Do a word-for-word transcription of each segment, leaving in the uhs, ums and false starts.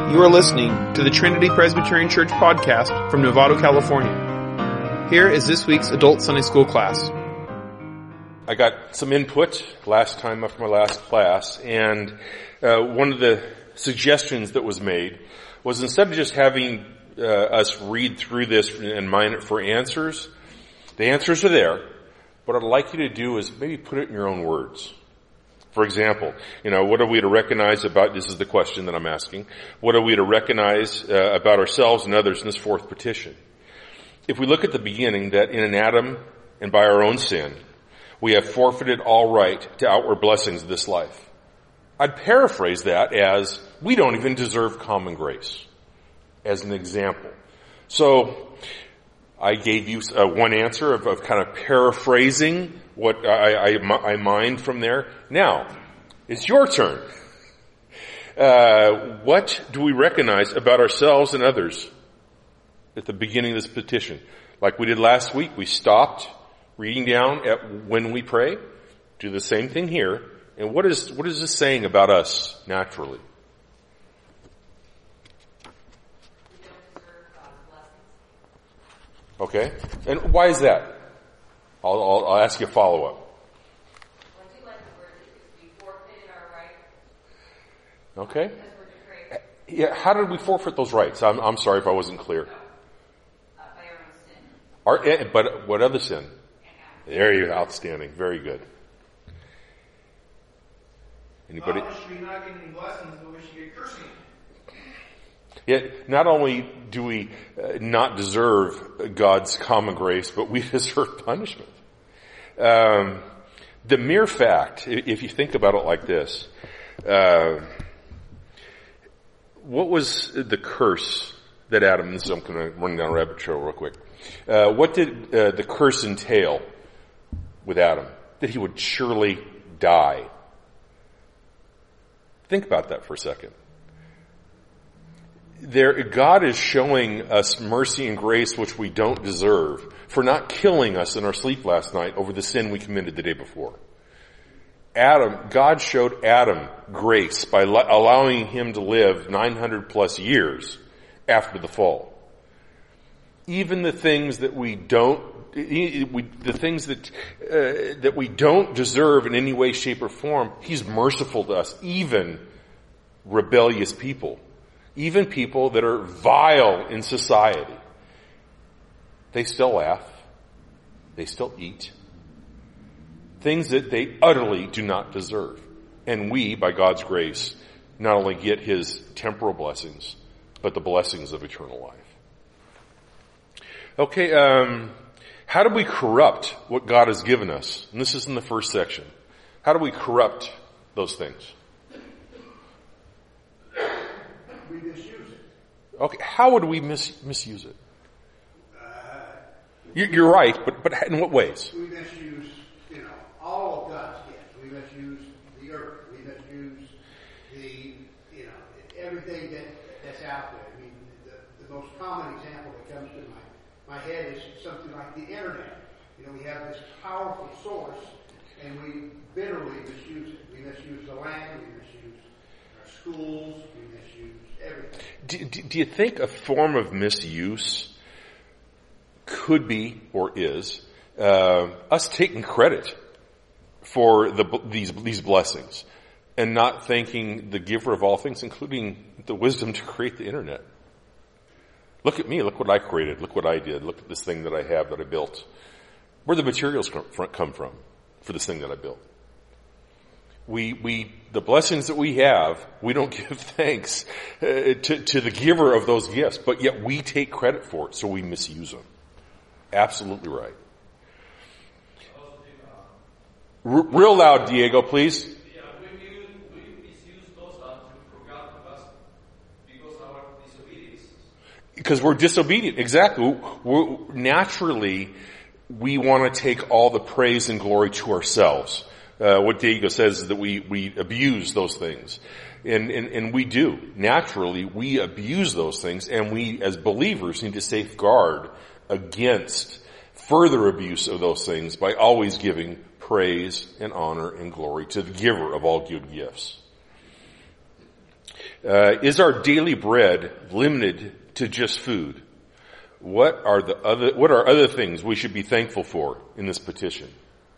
You are listening to the Trinity Presbyterian Church podcast from Novato, California. Here is this week's adult Sunday school class. I got some input last time after my last class, and uh, one of the suggestions that was made was instead of just having uh, us read through this and mine it for answers, the answers are there. What I'd like you to do is maybe put it in your own words. For example, you know, what are we to recognize about, this is the question that I'm asking, what are we to recognize uh, about ourselves and others in this fourth petition? If we look at the beginning, that in Adam and by our own sin, we have forfeited all right to outward blessings of this life. I'd paraphrase that as, we don't even deserve common grace, as an example. So, I gave you uh, one answer of, of kind of paraphrasing what I, I, I mined from there. Now, it's your turn. Uh, what do we recognize about ourselves and others at the beginning of this petition? Like we did last week, we stopped reading down at when we pray. Do the same thing here. And what is what is this saying about us naturally? Okay. And why is that? I'll, I'll, I'll ask you a follow-up. Well, I do like the word that we forfeited our right. Okay. Because we're depraved. Yeah, how did we forfeit those rights? I'm, I'm sorry if I wasn't clear. Uh, by our own sin. Our, but what other sin? There you go. Outstanding. Very good. Anybody? Well, we should be not getting blessings, but we should get cursing. Yet, not only do we uh, not deserve God's common grace, but we deserve punishment. Um, the mere fact, if you think about it like this, uh, what was the curse that Adam, this is, I'm going to run down a rabbit trail real quick. Uh, what did uh, the curse entail with Adam? That he would surely die. Think about that for a second. There, God is showing us mercy and grace which we don't deserve for not killing us in our sleep last night over the sin we committed the day before. Adam, God showed Adam grace by lo- allowing him to live nine hundred plus years after the fall. Even the things that we don't, we, the things that uh, that we don't deserve in any way, shape, or form, He's merciful to us, even rebellious people. Even people that are vile in society, they still laugh. They still eat. Things that they utterly do not deserve. And we, by God's grace, not only get His temporal blessings, but the blessings of eternal life. Okay, um, how do we corrupt what God has given us? And this is in the first section. How do we corrupt those things? We misuse it. Okay, how would we mis- misuse it? Uh, You- You're right, but but in what ways? we misuse, you know, all of God's gifts. We misuse the earth. We misuse the, you know, everything that, that's out there. I mean, the, the most common example that comes to my, my head is something like the internet. You know, we have this powerful source, and we bitterly misuse it. We misuse the land. We misuse our schools. We misuse everything. Do, do, do you think a form of misuse could be, or is, uh, us taking credit for the, these, these blessings and not thanking the giver of all things, including the wisdom to create the internet? Look at me. Look what I created. Look what I did. Look at this thing that I have that I built. Where the materials come from for this thing that I built. We, we, the blessings that we have, we don't give thanks uh, to, to the giver of those gifts, but yet we take credit for it, so we misuse them. Absolutely right. R- real loud, Diego, please. Yeah, we, we, we misuse those that we forgot to us because of our disobedience. Because we're disobedient. Exactly. We're, naturally, we want to take all the praise and glory to ourselves. Uh, what Diego says is that we, we abuse those things. And, and, and we do. Naturally, we abuse those things, and we, as believers, need to safeguard against further abuse of those things by always giving praise and honor and glory to the giver of all good gifts. Uh, is our daily bread limited to just food? What are the other, what are other things we should be thankful for in this petition?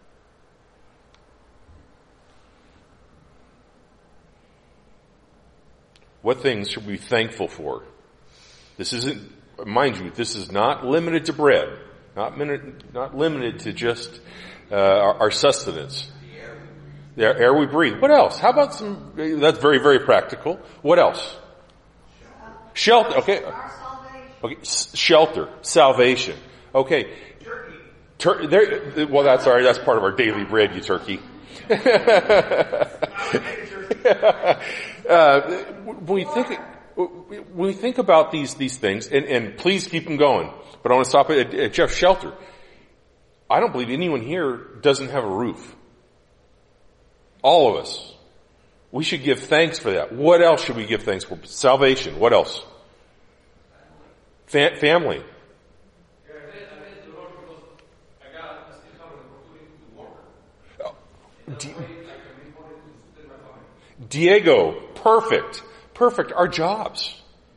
What things should we be thankful for? This isn't, mind you, this is not limited to bread. Not, minute, not limited to just uh, our, our sustenance. The air, air we breathe. What else? How about some, that's very, very practical. What else? Shelter. Okay. Okay. S- shelter. Salvation. Okay. Turkey. Tur- there, well, that's all right. That's part of our daily bread, you turkey. uh, when we think, when we think about these, these things, and, and please keep them going, but I want to stop at, at Jeff. Shelter. I don't believe anyone here doesn't have a roof. All of us. We should give thanks for that. What else should we give thanks for? Salvation. What else? Fa- family. Yeah, I did, I did the Lord because I got, I still have an opportunity to work. Oh, In that D- way, I can be able to sustain my family. Diego. Perfect. Perfect. Our jobs.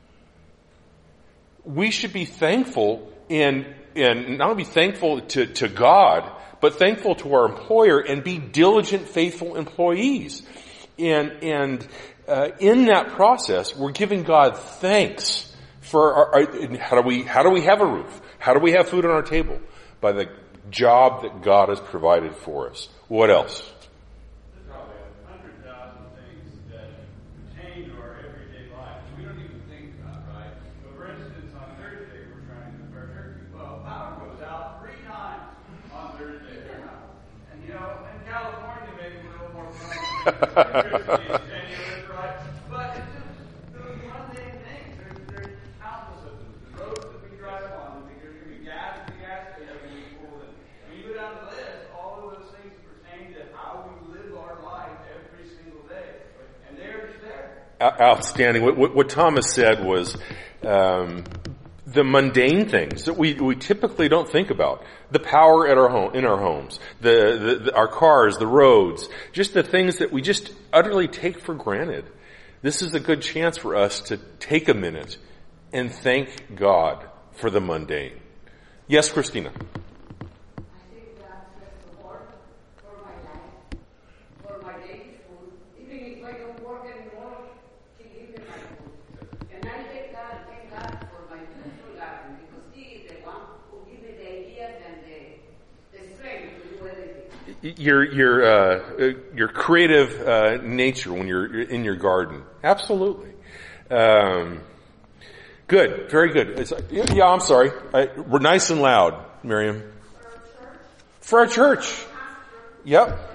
We should be thankful and, and not only be thankful to, to God, but thankful to our employer and be diligent, faithful employees. And, and, uh, in that process, we're giving God thanks for our, our, how do we, how do we have a roof? How do we have food on our table? By the job that God has provided for us. What else? There's probably a hundred thousand things that pertain to our everyday life. We don't even think about, right? But for instance, on Thursday, we're trying to cook our turkey. Well, power goes out three times on Thursday. And, you know, in California, maybe we're a little more prone to tenuous, right? But it's just those mundane things. There's, there's countless of them. The roads that we drive on, there's going to be gas at the gas station when we pull in. When you go down the list, all of those things pertain to how we live our life every single day. And they're just there. Outstanding. What, what, what Thomas said was um, the mundane things that we, we typically don't think about. The power at our home, in our homes, the, the, the our cars, the roads, just the things that we just utterly take for granted. This is a good chance for us to take a minute and thank God for the mundane. Yes, Christina. I think that the Lord for my life, for my daily food. Even if I don't work anymore, He gives me my food. And I thank God, thank God for my beautiful garden because He is the one who gives me the ideas and the, the strength to do everything. Your your uh, your creative uh, nature when you're in your garden, absolutely. Um, good, very good. It's, yeah, I'm sorry. I, we're nice and loud, Miriam. For our church. For our church. Yep.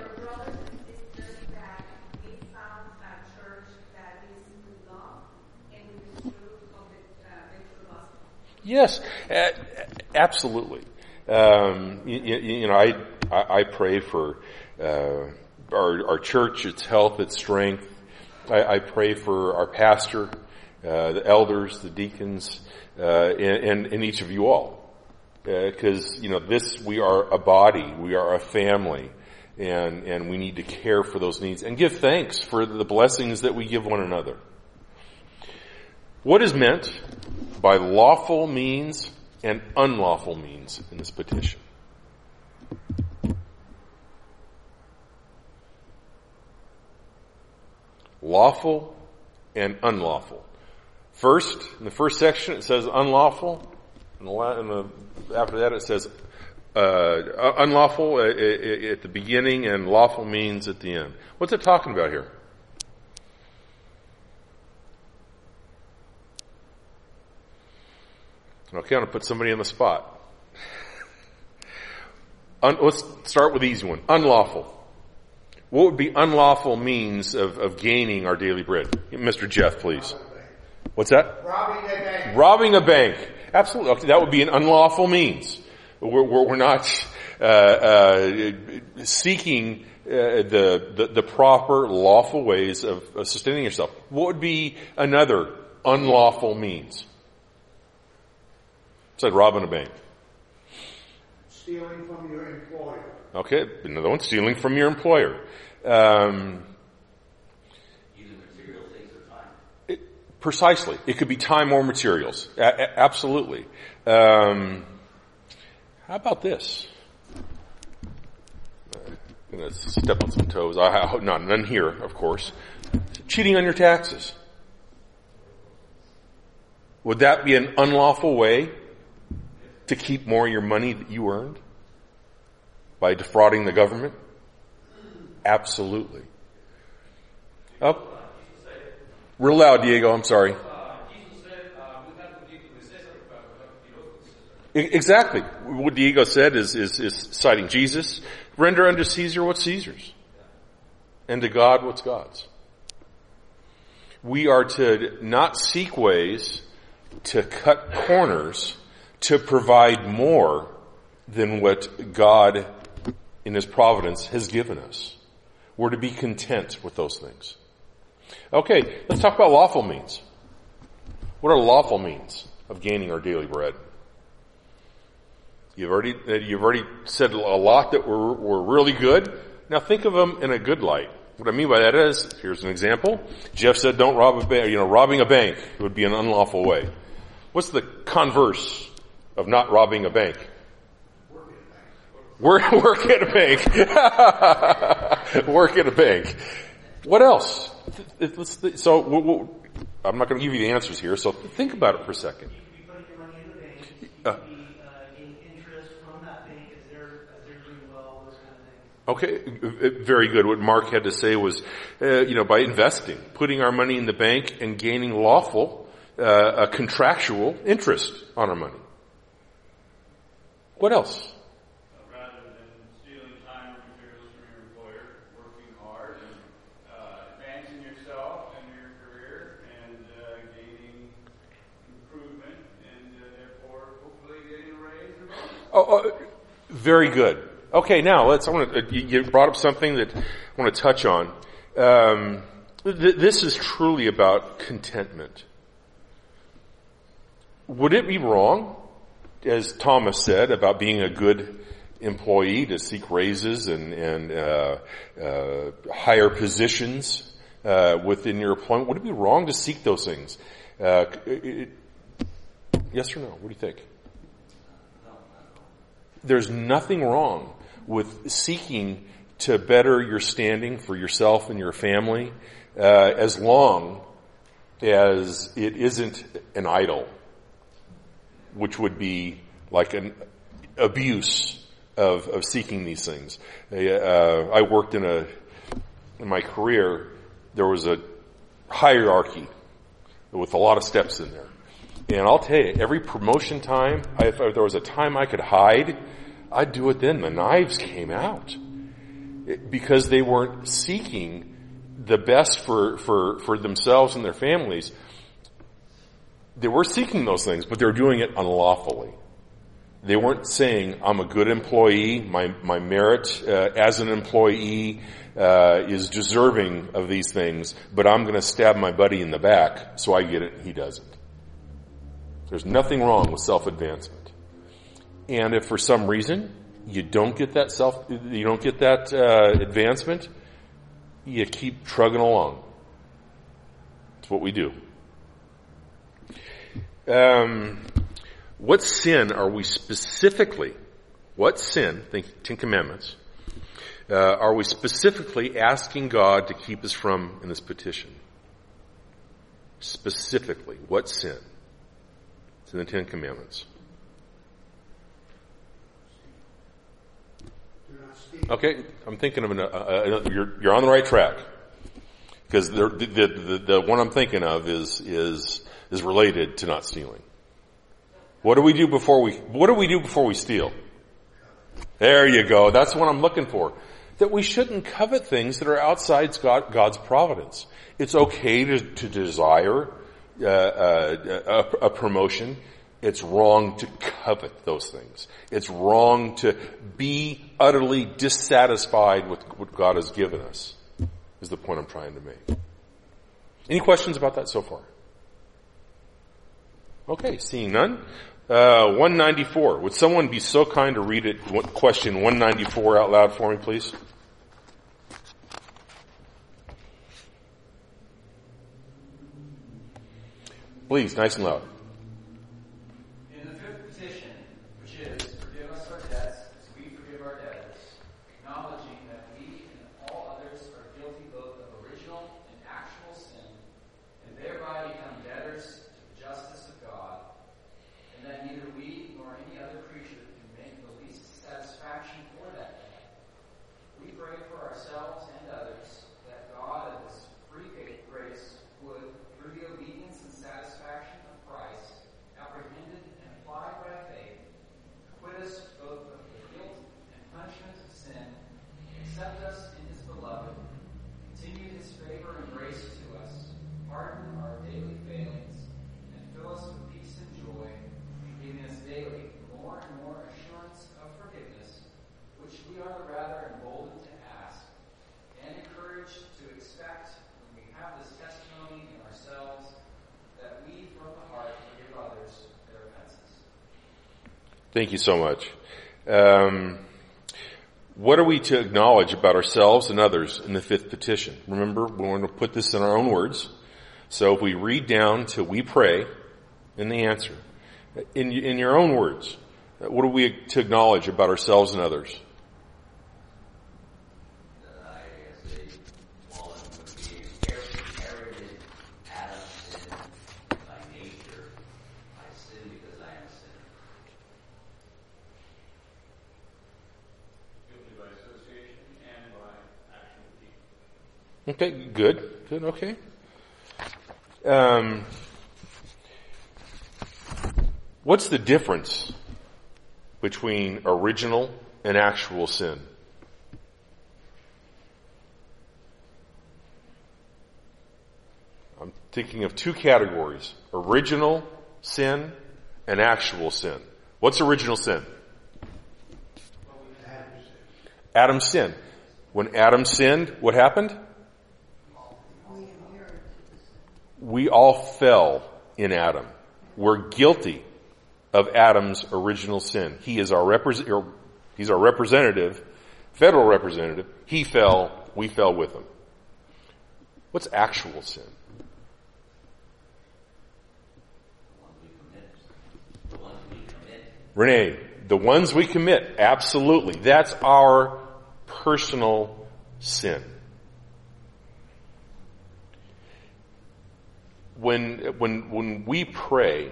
Yes, uh, absolutely. Um, you, you know, I, I, I pray for, uh, our, our church, its health, its strength. I, I pray for our pastor, uh, the elders, the deacons, uh, and, and, and each of you all. Uh, cause, you know, this, we are a body, we are a family, and, and we need to care for those needs and give thanks for the blessings that we give one another. What is meant by lawful means and unlawful means in this petition? Lawful and unlawful. First, in the first section, it says unlawful. In the, in the, after that, it says uh, unlawful at, at the beginning and lawful means at the end. What's it talking about here? Okay, I'm going to put somebody on the spot. Un, let's start with the easy one. Unlawful. What would be unlawful means of, of gaining our daily bread? Mister Jeff, please. What's that? Robbing a bank. Robbing a bank. Absolutely. Okay, that would be an unlawful means. We're, we're, we're not uh, uh, seeking uh, the, the the proper lawful ways of, of sustaining yourself. What would be another unlawful means? Said robbing a bank. Stealing from your employer. Okay, another one, stealing from your employer. Um, Using material things are fine. it, Precisely. It could be time or materials. A- a- absolutely. Um, how about this? I'm going to step on some toes. I, I, not none here, of course. Cheating on your taxes. Would that be an unlawful way to keep more of your money that you earned by defrauding the government? Absolutely. Oh, real loud, Diego. I'm sorry. Exactly. What Diego said is, is, is citing Jesus. Render unto Caesar what's Caesar's, and to God what's God's. We are to not seek ways to cut corners to provide more than what God in His providence has given us. We're to be content with those things. Okay, let's talk about lawful means. What are lawful means of gaining our daily bread? You've already, you've already said a lot that were, were really good. Now think of them in a good light. What I mean by that is, here's an example. Jeff said don't rob a bank, you know, robbing a bank would be an unlawful way. What's the converse of not robbing a bank? Work, work at a bank. Work at a bank. What else? So, I'm not going to give you the answers here, so think about it for a second. You could be putting your money in the bank. You Uh, could be uh, getting interest from that bank as they're, as they're doing well, those kind of things. Okay, very good. What Mark had to say was, uh, you know, by investing, putting our money in the bank and gaining lawful, uh, a contractual interest on our money. What else? Rather than stealing time or materials from your employer, working hard and uh, advancing yourself and your career and uh, gaining improvement and uh, therefore hopefully getting a raise or bonus. Oh, uh, very good. Okay, now let's. I want to. You you brought up something that I want to touch on. Um, th- this is truly about contentment. Would it be wrong, as Thomas said, about being a good employee to seek raises and, and uh, uh, higher positions uh, within your employment? Would it be wrong to seek those things? Uh, it, yes or no? What do you think? There's nothing wrong with seeking to better your standing for yourself and your family, uh, as long as it isn't an idol, which would be like an abuse of, of seeking these things. Uh, I worked in a, in my career, there was a hierarchy with a lot of steps in there. And I'll tell you, every promotion time, I, if there was a time I could hide, I'd do it then. The knives came out. It, because they weren't seeking the best for, for, for themselves and their families. They were seeking those things, but they were doing it unlawfully. They weren't saying, I'm a good employee, my, my merit uh, as an employee uh, is deserving of these things, but I'm going to stab my buddy in the back so I get it and he doesn't. There's nothing wrong with self-advancement. And if for some reason you don't get that self, you don't get that uh, advancement, you keep trugging along. It's what we do. Um, what sin are we specifically, what sin, think Ten Commandments, uh, are we specifically asking God to keep us from in this petition? Specifically, what sin? It's in the Ten Commandments. Okay, I'm thinking of an, uh, uh, you're, you're on the right track. Because the, the, the, the one I'm thinking of is, is, is related to not stealing. What do we do before we, what do we do before we steal? There you go. That's what I'm looking for. That we shouldn't covet things that are outside God, God's providence. It's okay to, to desire uh, uh, a, a promotion. It's wrong to covet those things. It's wrong to be utterly dissatisfied with what God has given us, is the point I'm trying to make. Any questions about that so far? Okay, seeing none. Uh, one ninety-four. Would someone be so kind to read it, question one ninety-four out loud for me, please? Please, nice and loud. In the fifth petition, which is, forgive us our debts as we forgive our debtors, acknowledging that we and all others are guilty both of original and actual sin, and thereby become debtors to the justice of God, and that neither we nor any other creature can make the least satisfaction for that debt. We pray for ourselves and others that God of His free grace would, through the obedience and satisfaction of Christ, apprehended and applied by faith, acquit us both of the guilt and punishment of sin, accept us in His beloved, continue His favor and grace to us, pardon our daily failings, and fill us with peace and joy, giving us daily more and more assurance of forgiveness, which we are the rather emboldened to ask, and encouraged to expect when we have this testimony in ourselves that we from the heart forgive others their offenses. Thank you so much. Um, what are we to acknowledge about ourselves and others in the fifth petition? Remember, we want to put this in our own words. So if we read down to we pray in the answer, in, in your own words, what are we to acknowledge about ourselves and others? Okay, good, good, okay. Um, what's the difference between original and actual sin? I'm thinking of two categories, original sin and actual sin. What's original sin? Adam sinned. When Adam sinned, what happened? We all fell in Adam. We're guilty of Adam's original sin. He is our repre- he's our representative, federal representative. He fell, we fell with him. What's actual sin? Renee, the ones we commit, absolutely. That's our personal sin. When, when, when we pray,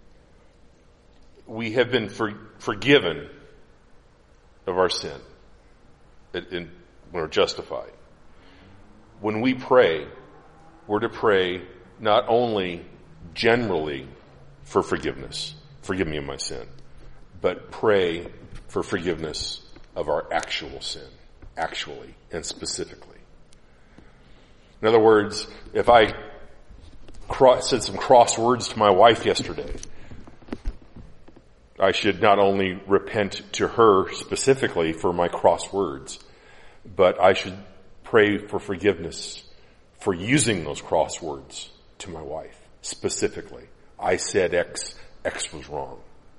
we have been for, forgiven of our sin. It, it, we're justified. When we pray, we're to pray not only generally for forgiveness, forgive me of my sin, but pray for forgiveness of our actual sin, actually and specifically. In other words, if I cross, said some cross words to my wife yesterday, I should not only repent to her specifically for my cross words, but I should pray for forgiveness for using those cross words to my wife specifically. I said X, X was wrong.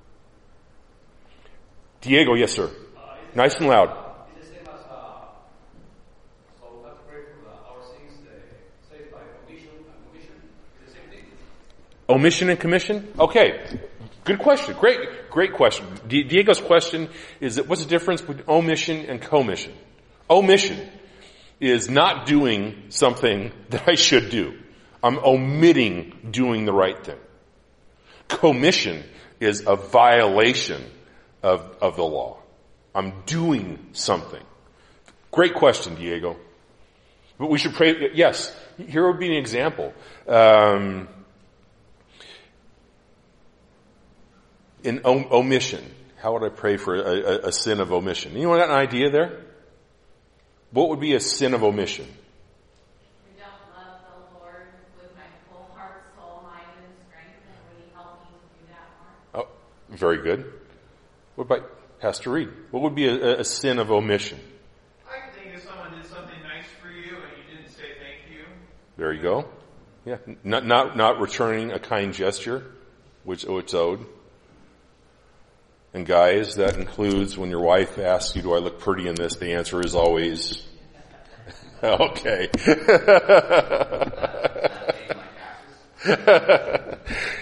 Diego, yes sir. Uh, nice and loud. Is the same as, uh, so we have to pray for the, our sins, the, saved by omission and commission? Is the same thing? Omission and commission? Okay. Good question. Great, great question. Di- Diego's question is that what's the difference between omission and commission? Omission is not doing something that I should do. I'm omitting doing the right thing. Commission is a violation of, of the law. I'm doing something. Great question, Diego. But we should pray, yes, here would be an example. Um, in om- omission, how would I pray for a, a, a sin of omission? Anyone got an idea there? What would be a sin of omission? I don't love the Lord with my whole heart, soul, mind, and strength, and will you help me to do that more? Oh, very good. What about Pastor Reed? What would be a, a sin of omission? I can think if someone did something nice for you and you didn't say thank you. There you go. Yeah, not not not returning a kind gesture, which which owed. And guys, that includes when your wife asks you, "Do I look pretty in this?" The answer is always, "Okay."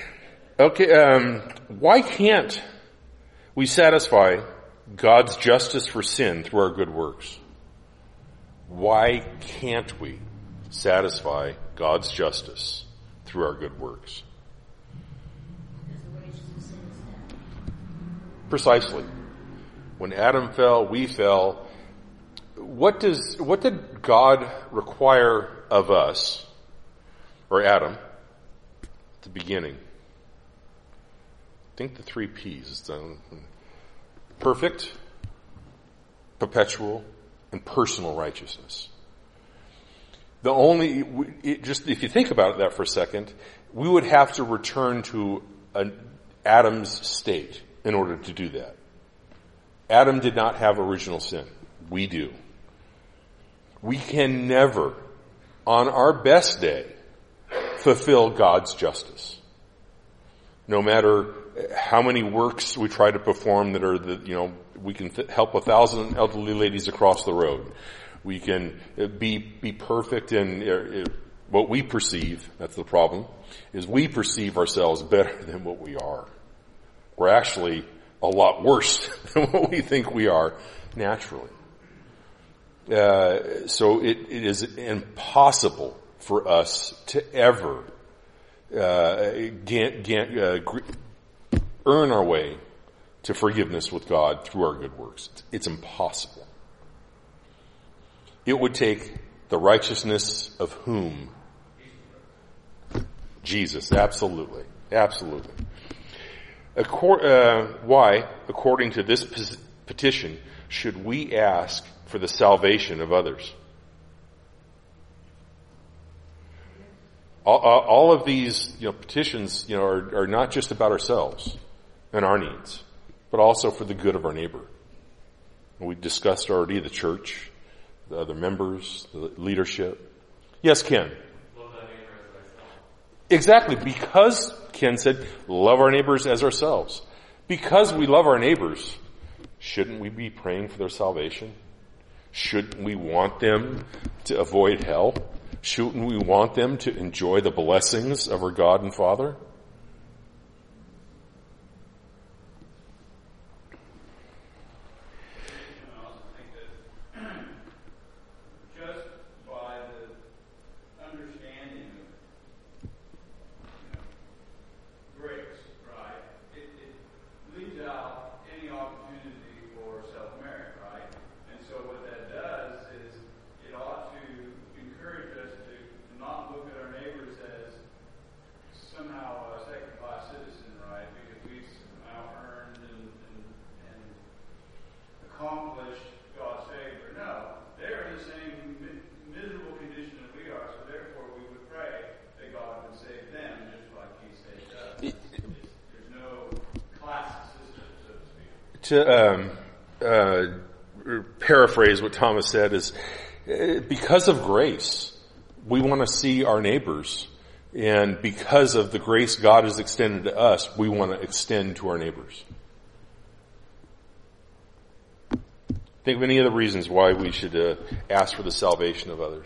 Okay, um, why can't we satisfy God's justice for sin through our good works? Why can't we satisfy God's justice through our good works? Precisely. When Adam fell, we fell. What does, what did God require of us, or Adam, at the beginning? I think the three P's. Perfect, perpetual, and personal righteousness. The only, it just if you think about that for a second, we would have to return to an Adam's state in order to do that. Adam did not have original sin. We do. We can never, on our best day, fulfill God's justice. No matter how many works we try to perform that are the, you know, we can th- help a thousand elderly ladies across the road. We can be, be perfect in uh, what we perceive. That's the problem, is we perceive ourselves better than what we are. We're actually a lot worse than what we think we are naturally. Uh, so it, it is impossible for us to ever uh, get, get, uh, earn our way to forgiveness with God through our good works. It's, it's impossible. It would take the righteousness of whom? Jesus, absolutely. Absolutely. Accor- uh, why, according to this p- petition, should we ask for the salvation of others? All, all of these, you know, petitions, you know, are, are not just about ourselves and our needs, but also for the good of our neighbor. We discussed already the church, the other members, the leadership. Yes, Ken. Love thy neighbor as thyself. Exactly, because Ken said, love our neighbors as ourselves. Because we love our neighbors, shouldn't we be praying for their salvation? Shouldn't we want them to avoid hell? Shouldn't we want them to enjoy the blessings of our God and Father? I also think that just by the understanding of, you know, grace, right, it, it leaves out any opportunity for self-merit, right? And so what that does is it ought to encourage us to not look at our neighbors as somehow a second-class citizen, right? Because we've somehow earned and, and, and accomplished God's favor. No, they're in the same mi- miserable condition that we are, so therefore we would pray that God would save them just like He saved us. It's, it's, there's no class system, so to speak. To um, uh, paraphrase what Thomas said is, uh, because of grace, we want to see our neighbors. And because of the grace God has extended to us, we want to extend to our neighbors. Think of any other reasons why we should uh, ask for the salvation of others.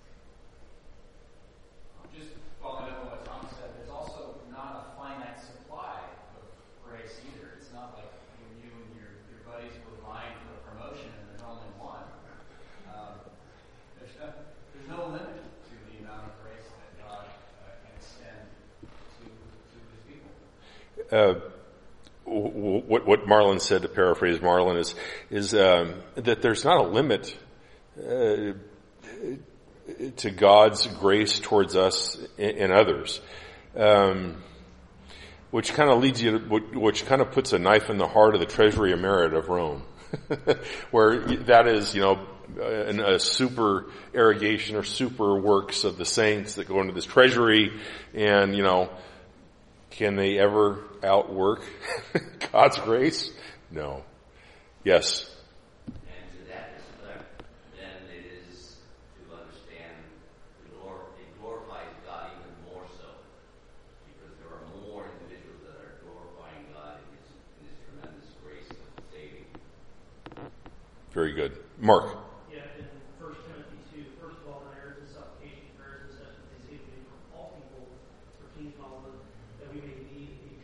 Just following up on what Tom said, there's also not a finite supply of grace either. It's not like when you and your, your buddies were vying for a promotion and there's only one. Um, there's, no, there's no limit to the amount of grace that God uh, can extend to, to His people. Uh, What, what Marlon said, to paraphrase Marlon, is is um, that there's not a limit uh, to God's grace towards us and others, um, which kind of leads you to, which kind of puts a knife in the heart of the treasury of merit of Rome, where that is, you know, a, a super irrigation or super works of the saints that go into this treasury, and you know. Can they ever outwork God's grace? No. Yes. And to that respect, then it is to understand it glorifies God even more so, because there are more individuals that are glorifying God in His, in His tremendous grace of saving. Very good. Mark. Yeah, in First Timothy two, first of all, my urgent supplication, prayers, and such that they save me from all people, for kings and all of them, that we may be a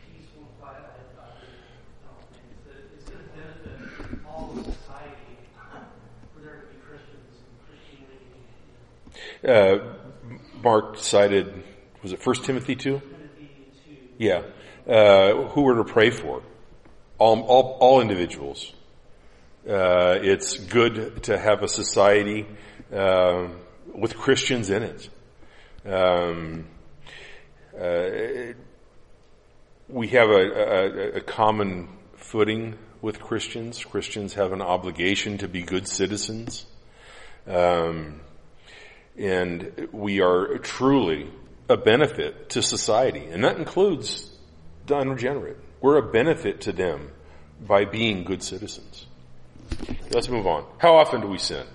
Uh, Mark cited, was it First Timothy two? Yeah. Uh, who we're to pray for. All, all, all individuals. Uh, it's good to have a society, uh, with Christians in it. Um, uh, we have a, a, a common footing with Christians. Christians have an obligation to be good citizens. Um, and we are truly a benefit to society. And that includes the unregenerate. We're a benefit to them by being good citizens. Let's move on. How often do we sin?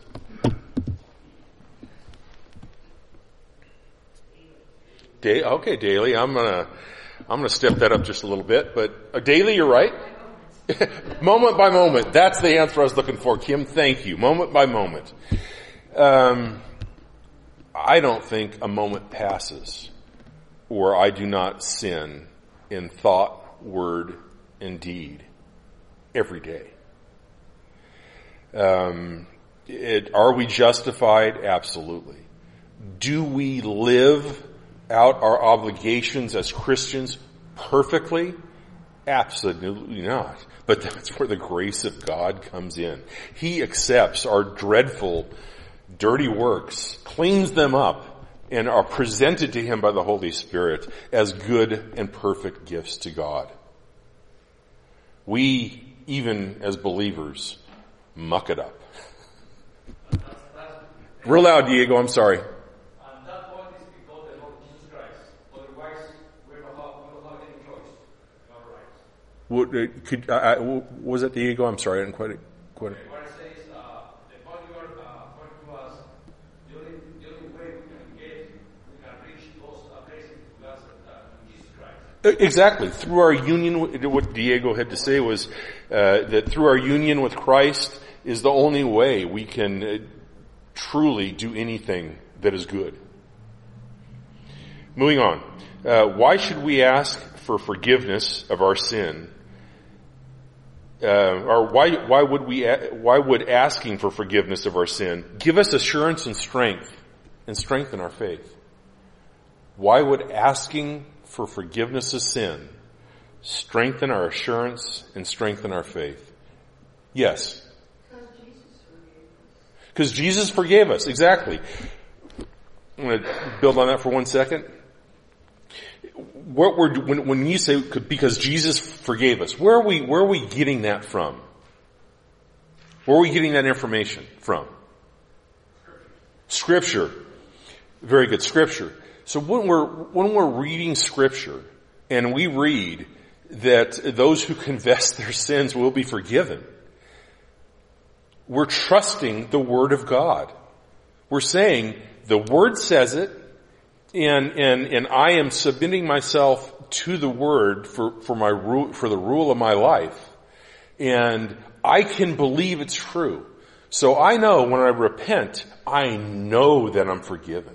Day, okay, daily. I'm gonna, I'm gonna step that up just a little bit, but uh, daily, you're right. Moment by moment. That's the answer I was looking for, Kim. Thank you. Moment by moment. Um, I don't think a moment passes where I do not sin in thought, word, and deed every day. Um, it, are we justified? Absolutely. Do we live out our obligations as Christians perfectly? Absolutely not. But that's where the grace of God comes in. He accepts our dreadful, dirty works, cleans them up, and are presented to Him by the Holy Spirit as good and perfect gifts to God. We, even as believers, muck it up. Real loud, Diego, I'm sorry. And that point is because the Lord Jesus Christ. Otherwise, we don't have, we don't have any choice. All right. What, uh, could, I, I, was it Diego? I'm sorry, I didn't quite, quite. Okay, what it says, uh, the point you are uh, pointing to us, the only, the only way we can get, we can reach those uh, places to us uh, Jesus Christ. Exactly. Through our union, with, what Diego had to say was uh, that through our union with Christ is the only way we can uh, truly do anything that is good. Moving on. Uh, why should we ask for forgiveness of our sin? Uh, or why, why would we, why would asking for forgiveness of our sin give us assurance and strength and strengthen our faith? Why would asking for forgiveness of sin strengthen our assurance and strengthen our faith? Yes. Because Jesus forgave us. Exactly. I'm going to build on that for one second. What we're, when, when you say because Jesus forgave us, where are we, where are we getting that from? Where are we getting that information from? Scripture. Very good. Scripture. So when we're, when we're reading Scripture and we read that those who confess their sins will be forgiven, we're trusting the Word of God. We're saying the Word says it, and and and I am submitting myself to the Word for for my rule, for the rule of my life, and I can believe it's true. So I know when I repent, I know that I'm forgiven.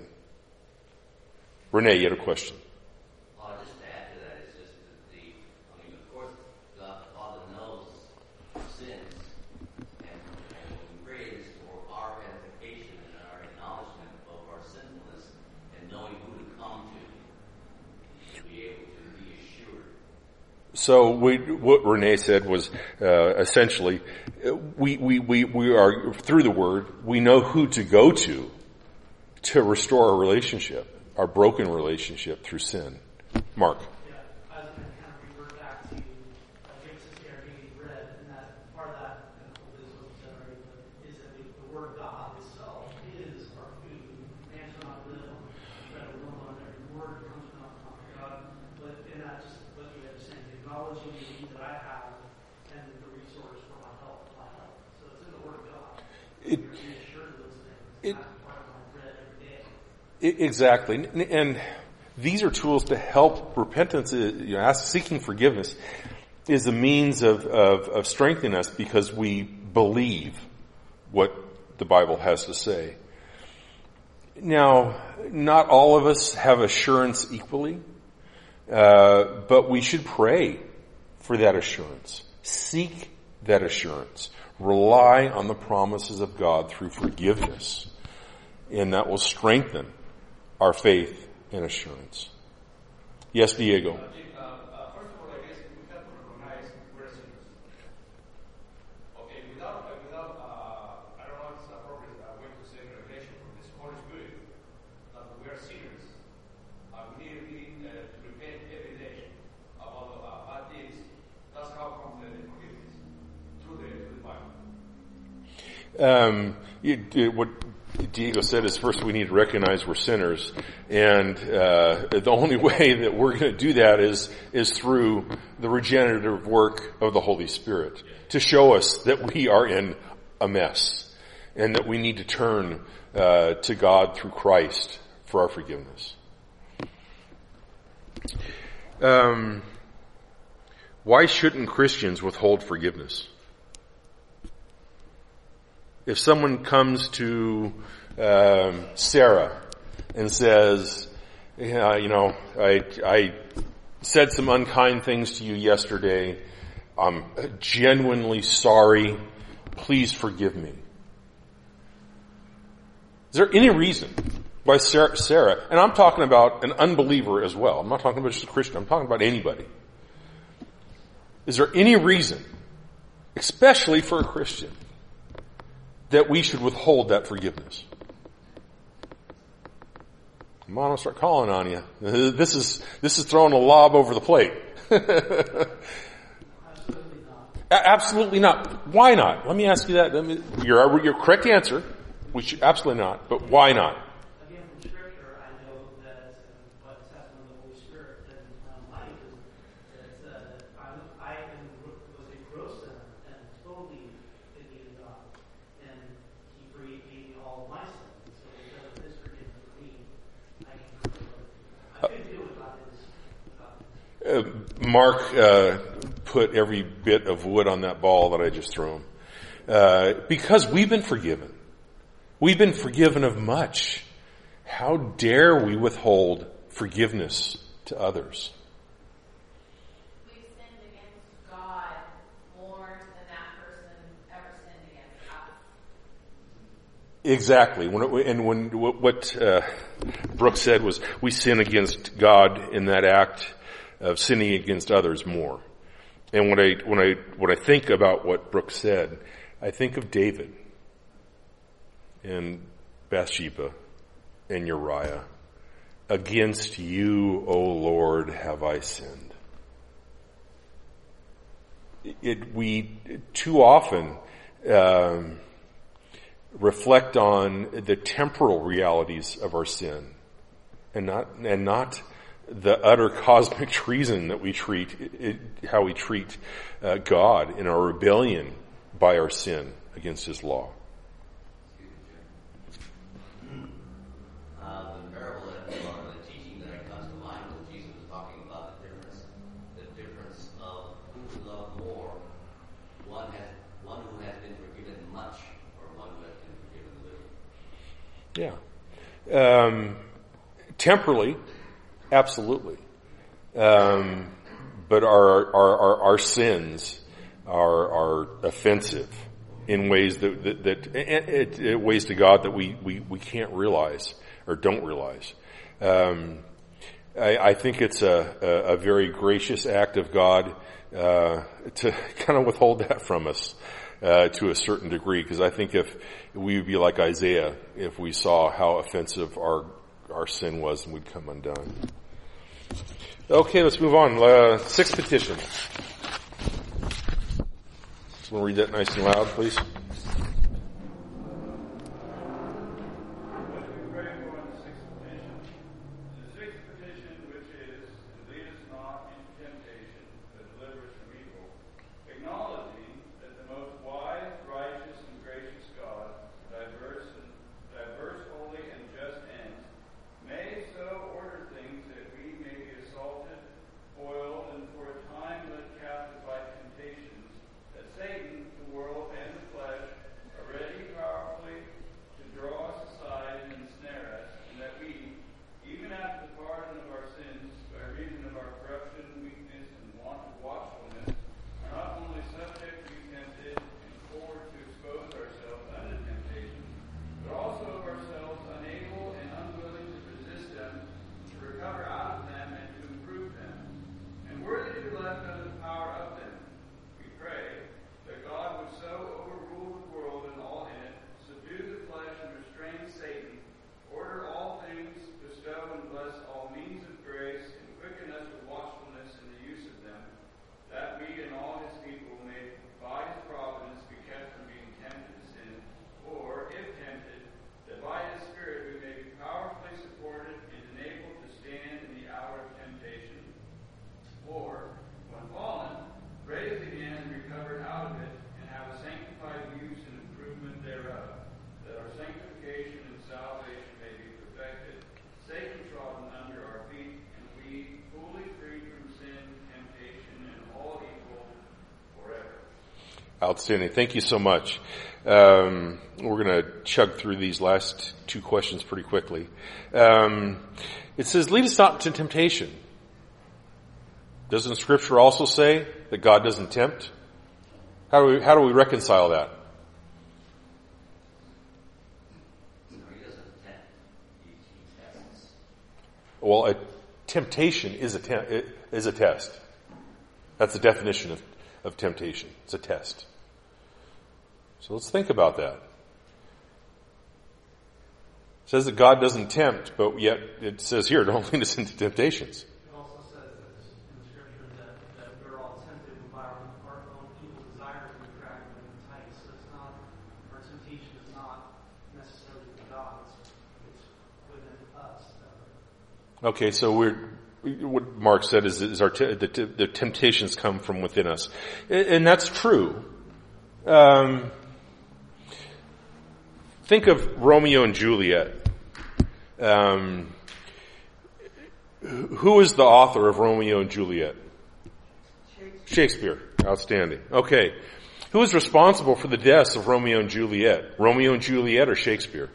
Renee, you had a question. Uh, just to add to that, it's just that the, I mean, of course, God the Father knows our sins, and, and what we pray is for our edification and our acknowledgement of our sinfulness, and knowing who to come to, to be able to be assured. So we, what Renee said was uh, essentially, we, we, we, we are, through the Word, we know who to go to to restore our relationship, our broken relationship through sin. Mark. Yeah, I was going to kind of revert back to uh, Genesis here being read, and that part of that, and this was said already, but is that the, the Word of God itself is our food. Man shall not live on bread alone, on every word that comes from the mouth of God. But in that, just what you had saying, acknowledging the need that I have and the resource for my help, my help. So it's in the Word of God. It, You're being assured of those things. it, That's part of my bread every day. Exactly. And these are tools to help repentance, you know, ask, seeking forgiveness is a means of, of, of strengthening us because we believe what the Bible has to say. Now, not all of us have assurance equally, uh, but we should pray for that assurance. Seek that assurance. Rely on the promises of God through forgiveness. and that will strengthen our faith and assurance. Yes, Diego. Uh, uh, first of all, I guess we have to recognize we're sinners. Okay, without, uh, without uh, I don't know if it's appropriate uh, way to say revelation from this Holy Spirit, that we are sinners. Uh, we need, we need uh, to repent every day about uh, bad deeds. That's how comes the forgiveness, through the, through the Bible. Um, you, you, what Diego said is first we need to recognize we're sinners, and uh, the only way that we're going to do that is is through the regenerative work of the Holy Spirit to show us that we are in a mess and that we need to turn uh, to God through Christ for our forgiveness. Um, why shouldn't Christians withhold forgiveness? If someone comes to um, Sarah and says, yeah, you know, I, I said some unkind things to you yesterday. I'm genuinely sorry. Please forgive me. Is there any reason why Sarah, Sarah, and I'm talking about an unbeliever as well. I'm not talking about just a Christian. I'm talking about anybody. Is there any reason, especially for a Christian, that we should withhold that forgiveness? Come on, I'll start calling on you. This is, this is throwing a lob over the plate. Absolutely not. Absolutely not. Why not? Let me ask you that. Let me, your, your correct answer, we should absolutely not, but why not? Again, from Scripture, I know that uh, what testament of the Holy Spirit and um, life is that uh, I'm, I am, was a gross sinner and totally in need of God. And He forgave me all of my sins. So because of His forgiveness of me, I can I can deal with God. Uh, Mark uh, put every bit of wood on that ball that I just threw him. Uh, because we've been forgiven. We've been forgiven of much. How dare we withhold forgiveness to others? We've sinned against God more than that person ever sinned against us. Exactly. When it, and when what uh, Brooke said was, we sin against God in that act of sinning against others more. And when I when I when I think about what Brooke said, I think of David and Bathsheba and Uriah. Against you, O Lord, have I sinned. It, we too often um, reflect on the temporal realities of our sin, and not and not the utter cosmic treason that we treat, it, how we treat uh, God in our rebellion by our sin against His law. Uh, the parable that, or the teaching that comes to mind when Jesus was talking about the difference, the difference of who would love more, one has one who has been forgiven much, or one who has been forgiven little. Yeah. Um, temporally, absolutely. Um, but our, our, our, our sins are, are offensive in ways that, that, that it, it, ways to God that we, we, we can't realize or don't realize. Um, I, I think it's a, a, a very gracious act of God, uh, to kind of withhold that from us, uh, to a certain degree, because I think if we would be like Isaiah, if we saw how offensive our our sin was, and we'd come undone. Okay, let's move on. Uh, sixth petition. Someone read that nice and loud, please. Outstanding. Thank you so much. Um, we're going to chug through these last two questions pretty quickly. Um, it says, lead us not to temptation. Doesn't Scripture also say that God doesn't tempt? How do we, how do we reconcile that? No, he doesn't tempt. He, he tests. Well, a temptation is a te- is a test. That's the definition of, of temptation. It's a test. So let's think about that. It says that God doesn't tempt, but yet it says here, don't lead us into temptations. It also says that in the Scripture that, that we're all tempted by our, our own evil desires and we're dragged and enticed. So it's not, our temptation is not necessarily from God. It's, it's within us. Okay, so we're, what Mark said is, is our te- the, the temptations come from within us. And that's true. Um, think of Romeo and Juliet. Um, who is the author of Romeo and Juliet? Shakespeare. Outstanding. Okay. Who is responsible for the deaths of Romeo and Juliet? Romeo and Juliet or Shakespeare?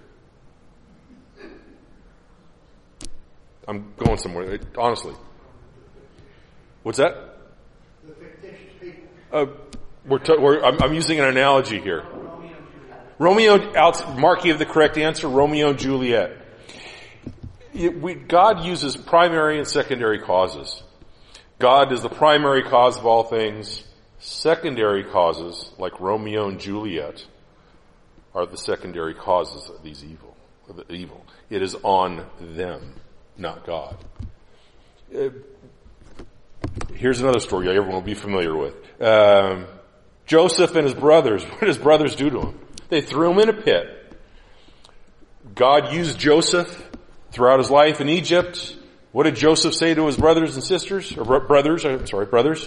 I'm going somewhere, honestly. What's that? The fictitious people. Uh, we're, t- we're I'm, I'm using an analogy here. Romeo, out, Mark gave the correct answer, Romeo and Juliet. It, we, God uses primary and secondary causes. God is the primary cause of all things. Secondary causes, like Romeo and Juliet, are the secondary causes of these evil. Of the evil. It is on them, not God. Uh, here's another story everyone will be familiar with. Um, Joseph and his brothers. What did his brothers do to him? They threw him in a pit. God used Joseph throughout his life in Egypt. What did Joseph say to his brothers and sisters? Or brothers, I'm sorry, brothers?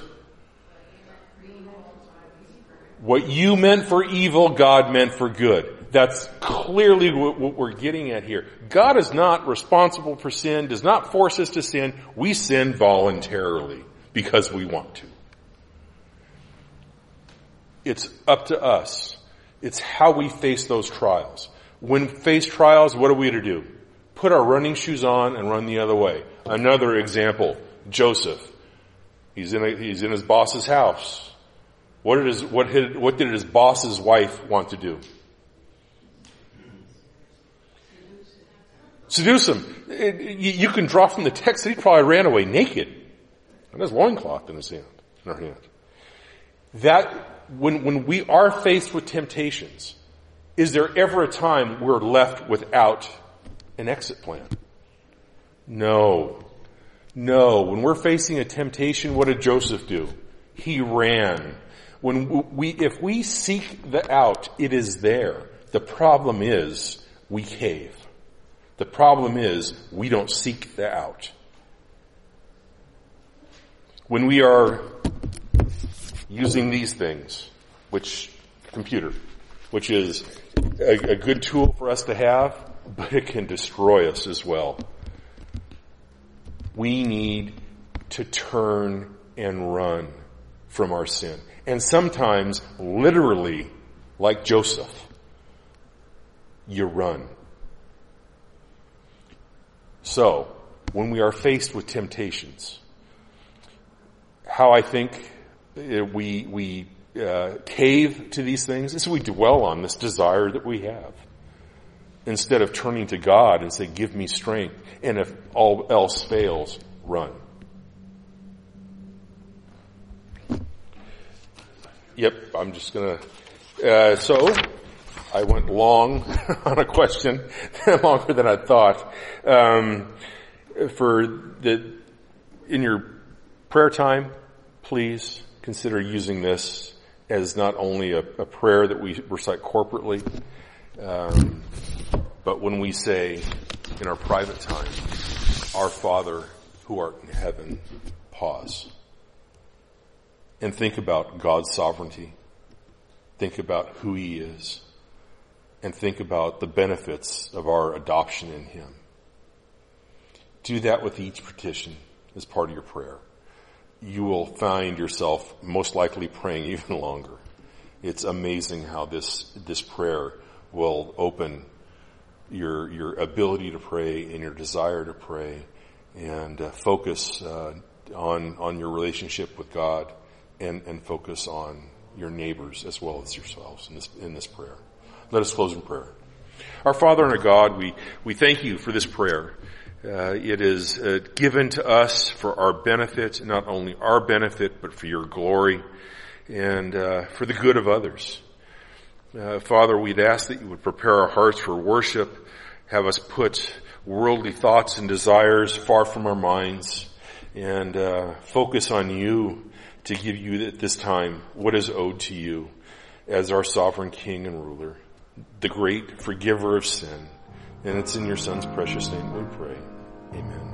What you meant for evil, God meant for good. That's clearly what we're getting at here. God is not responsible for sin, does not force us to sin. We sin voluntarily because we want to. It's up to us. It's how we face those trials. When faced trials, what are we to do? Put our running shoes on and run the other way. Another example, Joseph. He's in a, he's in his boss's house. What did his, what did, what did his boss's wife want to do? Seduce him. It, you, you can draw from the text that he probably ran away naked. And his loincloth in his hand, in her hand. That, when, when we are faced with temptations, is there ever a time we're left without an exit plan? No. No. When we're facing a temptation, what did Joseph do? He ran. When we, if we seek the out, it is there. The problem is we cave. The problem is we don't seek the out. When we are using these things, which, computer, which is a, a good tool for us to have, but it can destroy us as well. We need to turn and run from our sin. And sometimes, literally, like Joseph, you run. So, when we are faced with temptations, how I think we we uh, cave to these things is we dwell on this desire that we have. Instead of turning to God and say, give me strength. And if all else fails, run. Yep, I'm just gonna, uh, so, I went long on a question, longer than I thought. Um, for the, in your prayer time, please consider using this as not only a, a prayer that we recite corporately, um, but when we say in our private time, our Father who art in heaven, pause. And think about God's sovereignty. Think about who He is. And think about the benefits of our adoption in Him. Do that with each petition as part of your prayer. You will find yourself most likely praying even longer it's amazing how this this prayer will open your your ability to pray and your desire to pray, and uh, focus uh, on on your relationship with God, and and focus on your neighbors as well as yourselves in this in this prayer. Let us close in prayer. Our Father and our God, we we thank you for this prayer. Uh, it is uh, given to us for our benefit, not only our benefit, but for your glory and uh, for the good of others. Uh, Father, we'd ask that you would prepare our hearts for worship, have us put worldly thoughts and desires far from our minds, and uh, focus on you to give you at this time what is owed to you as our sovereign King and ruler, the great forgiver of sin. And it's in your Son's precious name we pray. Amen.